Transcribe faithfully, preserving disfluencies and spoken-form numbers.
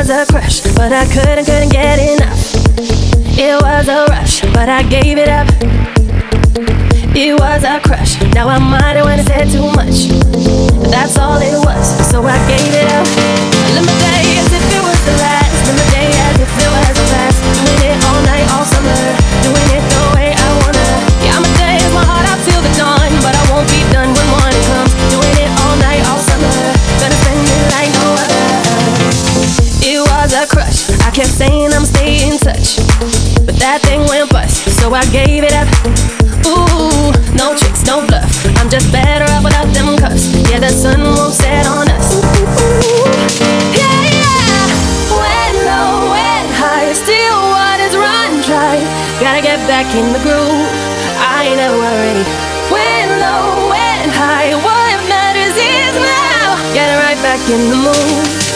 was a crush, but I couldn't, couldn't get enough. It was a rush, but I gave it up. It was a crush, now I minded when I said too much. But that's all it was, so I gave it up. Live my day as if it was the last. Live my day as if it was the last. Doing it all night, all summer. Doing it the way I wanna. Yeah, my day is my heart out till the dawn, but I won't be done when morning comes. Doing it all night, all summer. Gonna spend it like no other. It was a crush, I kept saying I'm staying in touch, but that thing went bust, so I gave it up. Ooh, no tricks, no bluff, I'm just better off without them cuffs. Yeah, the sun won't set on us. Ooh, yeah, yeah. When low, when high, still waters run dry. Gotta get back in the groove, I ain't never worried. When low, when high, what matters is now. Get right back in the mood.